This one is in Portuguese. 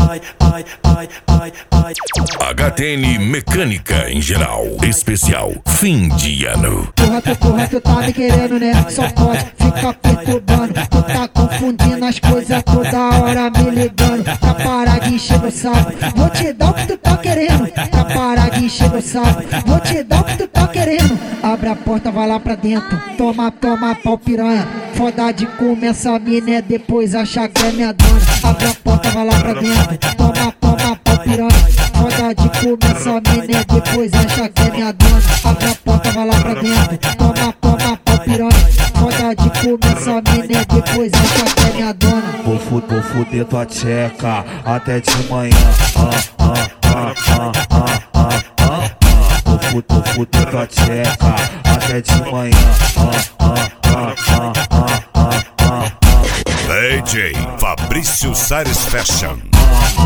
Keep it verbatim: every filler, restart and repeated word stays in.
ai, ai, ai, ai, ai. H T N Mecânica em geral. Especial fim de ano. Porra, tu, porra, tu tá me querendo, né? Só pode ficar perturbando. Tu tá confundindo as coisas toda hora me ligando. Pra parar de encher o saco, vou te dar o que tu tá querendo. Pra parar de encher o saco, vou te dar o que tu tá querendo. Abre a porta, vai lá pra dentro. Toma, toma, pau piranha. Foda de comer essa mina é depois achar que é minha dona. Abre a porta, vai lá pra dentro. Toma, toma, pau piranha. Foda de comer essa mina é depois achar que é minha dona. Abre a porta, vai lá pra dentro. Toma, toma, pau piranha. Foda de comer essa mina é depois achar que é minha dona. Vou fuder, vou fuder tua tcheca até de manhã. Ah, ah, ah, ah, ah, ah, ah. Vou fuder, vou fuder tua tcheca até de manhã. Ah, ah, ah, ah, ah, ah, ah. D J Fabrício Sares Fashion. Ah,